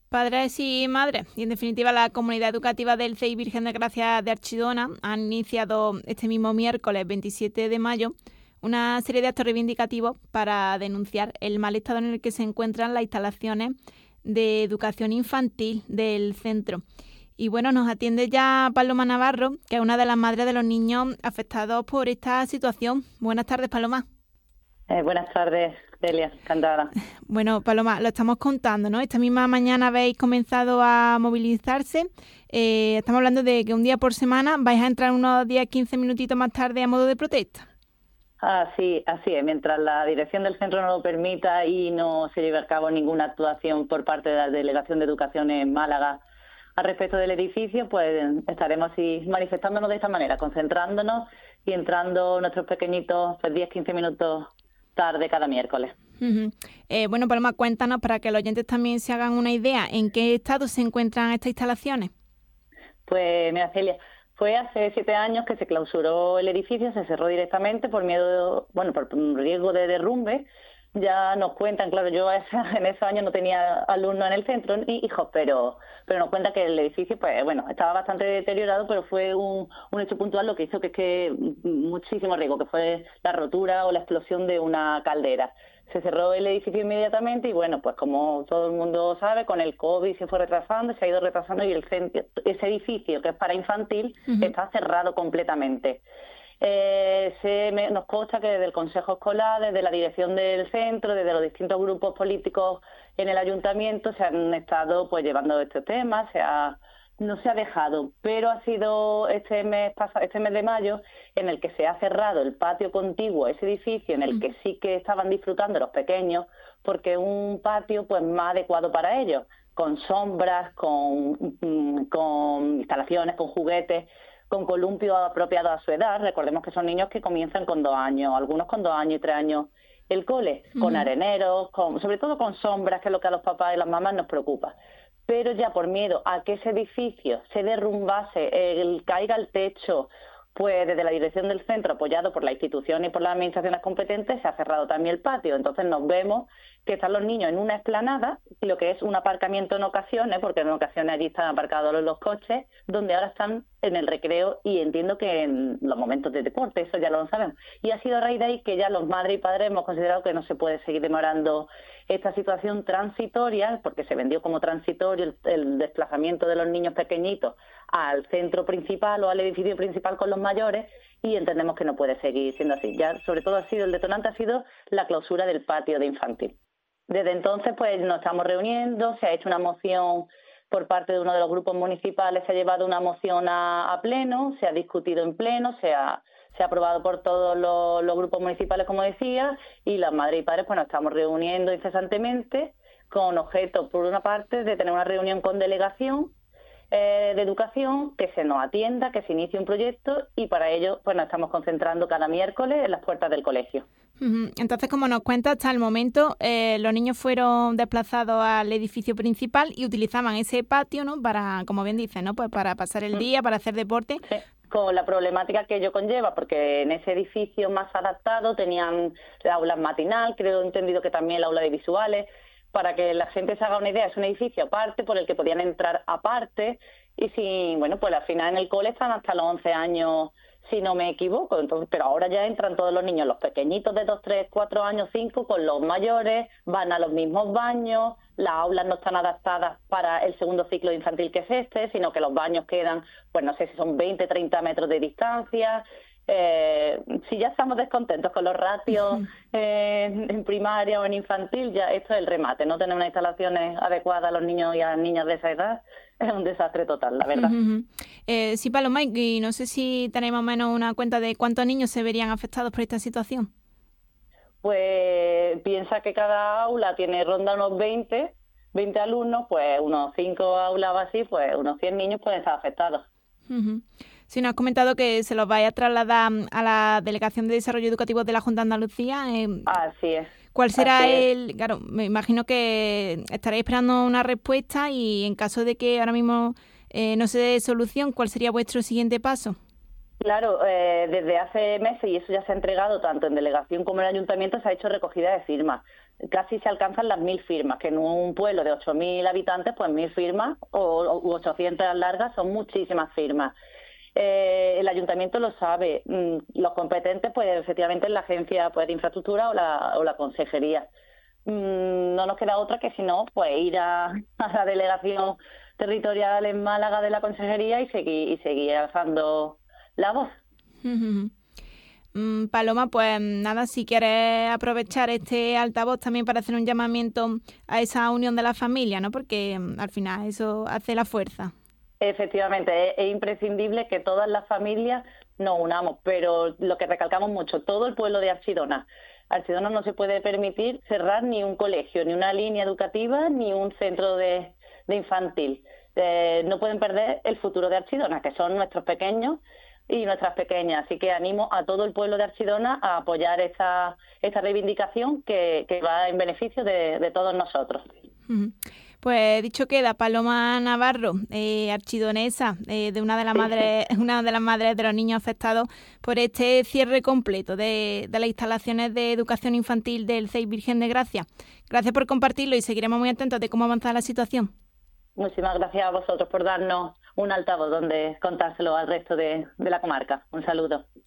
Padres y madres, y en definitiva la comunidad educativa del CEI Virgen de Gracia de Archidona han iniciado este mismo miércoles 27 de mayo una serie de actos reivindicativos para denunciar el mal estado en el que se encuentran las instalaciones de educación infantil del centro. Y bueno, nos atiende ya Paloma Navarro, que es una de las madres de los niños afectados por esta situación. Buenas tardes, Paloma. Buenas tardes, Delia, encantada. Bueno, Paloma, lo estamos contando, ¿no? Esta misma mañana habéis comenzado a movilizarse. Estamos hablando de que un día por semana vais a entrar unos 10-15 minutitos más tarde a modo de protesta. Así es. Mientras la dirección del centro no lo permita y no se lleve a cabo ninguna actuación por parte de la Delegación de Educación en Málaga al respecto del edificio, pues estaremos así manifestándonos de esta manera, concentrándonos y entrando nuestros pequeñitos 10-15 minutos tarde cada miércoles. Uh-huh. Bueno, Paloma, cuéntanos para que los oyentes también se hagan una idea en qué estado se encuentran estas instalaciones. Pues mira, Celia, fue hace 7 años que se clausuró el edificio, se cerró directamente por por riesgo de derrumbe. Ya nos cuentan, claro, yo en esos años no tenía alumnos en el centro ni hijos, pero nos cuentan que el edificio, estaba bastante deteriorado, pero fue un hecho puntual lo que hizo que muchísimo riesgo, que fue la rotura o la explosión de una caldera. Se cerró el edificio inmediatamente y pues como todo el mundo sabe, con el COVID se fue retrasando, se ha ido retrasando y ese edificio que es para infantil está cerrado completamente. Nos consta que desde el Consejo Escolar, desde la dirección del centro, desde los distintos grupos políticos en el ayuntamiento se han estado llevando estos temas, no se ha dejado, pero ha sido este mes de mayo en el que se ha cerrado el patio contiguo a ese edificio, en el que sí que estaban disfrutando los pequeños, porque es un patio más adecuado para ellos, con sombras, con instalaciones, con juguetes, con columpios apropiados a su edad. Recordemos que son niños que comienzan con 2 años, algunos con 2 años y 3 años el cole, con areneros, sobre todo con sombras, que es lo que a los papás y las mamás nos preocupa. Pero ya por miedo a que ese edificio se derrumbase, caiga al techo, pues desde la dirección del centro, apoyado por la institución y por las administraciones competentes, se ha cerrado también el patio. Entonces nos vemos que están los niños en una explanada, lo que es un aparcamiento en ocasiones, porque en ocasiones allí están aparcados los coches, donde ahora están en el recreo y entiendo que en los momentos de deporte, eso ya lo sabemos. Y ha sido a raíz de ahí que ya los madres y padres hemos considerado que no se puede seguir demorando esta situación transitoria, porque se vendió como transitorio el desplazamiento de los niños pequeñitos al centro principal o al edificio principal con los mayores, y entendemos que no puede seguir siendo así. Ya sobre todo el detonante ha sido la clausura del patio de infantil. Desde entonces nos estamos reuniendo, se ha hecho una moción por parte de uno de los grupos municipales, se ha llevado una moción a pleno, se ha discutido en pleno, se ha aprobado por todos los grupos municipales, como decía, y las madres y padres nos estamos reuniendo incesantemente con objeto, por una parte, de tener una reunión con delegación de educación, que se nos atienda, que se inicie un proyecto, y para ello nos estamos concentrando cada miércoles en las puertas del colegio. Entonces, como nos cuenta, hasta el momento los niños fueron desplazados al edificio principal y utilizaban ese patio, ¿no? Para, como bien dice, ¿no? Pues para pasar el día, para hacer deporte. Sí, con la problemática que ello conlleva, porque en ese edificio más adaptado tenían la aula matinal, creo entendido que también la aula de visuales. Para que la gente se haga una idea, es un edificio aparte por el que podían entrar aparte, y al final en el cole están hasta los 11 años, si no me equivoco. Entonces, pero ahora ya entran todos los niños, los pequeñitos de 2, 3, 4 años, 5, con los mayores, van a los mismos baños, las aulas no están adaptadas para el segundo ciclo infantil que es sino que los baños quedan, no sé si son 20, 30 metros de distancia. Si ya estamos descontentos con los ratios en primaria o en infantil, ya esto es el remate. No tener unas instalaciones adecuadas a los niños y a las niñas de esa edad es un desastre total, la verdad. Sí, Paloma, y no sé si tenemos menos una cuenta de cuántos niños se verían afectados por esta situación. Pues piensa que cada aula ronda unos 20 alumnos, pues unos 5 aulas o así, pues unos 100 niños pueden estar afectados. Sí, nos has comentado que se los vaya a trasladar a la Delegación de Desarrollo Educativo de la Junta de Andalucía. Así es. ¿Cuál será Claro, me imagino que estaréis esperando una respuesta, y en caso de que ahora mismo no se dé solución, ¿cuál sería vuestro siguiente paso? Claro, desde hace meses, y eso ya se ha entregado tanto en delegación como en el ayuntamiento, se ha hecho recogida de firmas. casi se alcanzan las 1.000 firmas, que en un pueblo de 8.000 habitantes, pues 1.000 firmas u 800 largas son muchísimas firmas. El ayuntamiento lo sabe, los competentes, pues efectivamente es la agencia pues, de infraestructura o la consejería. No nos queda otra que si no, pues ir a la delegación territorial en Málaga de la consejería y seguir alzando la voz. Paloma, pues nada, si quieres aprovechar este altavoz también para hacer un llamamiento a esa unión de la familia, ¿no? Porque al final eso hace la fuerza. Efectivamente, es imprescindible que todas las familias nos unamos, pero lo que recalcamos mucho, todo el pueblo de Archidona. Archidona no se puede permitir cerrar ni un colegio, ni una línea educativa, ni un centro de infantil. No pueden perder el futuro de Archidona, que son nuestros pequeños y nuestras pequeñas. Así que animo a todo el pueblo de Archidona a apoyar esta reivindicación que va en beneficio de todos nosotros. Pues dicho queda, Paloma Navarro, archidonesa, de una de las madres de los niños afectados por este cierre completo de las instalaciones de educación infantil del CEIP Virgen de Gracia. Gracias por compartirlo y seguiremos muy atentos de cómo avanza la situación. Muchísimas gracias a vosotros por darnos un altavoz donde contárselo al resto de la comarca. Un saludo.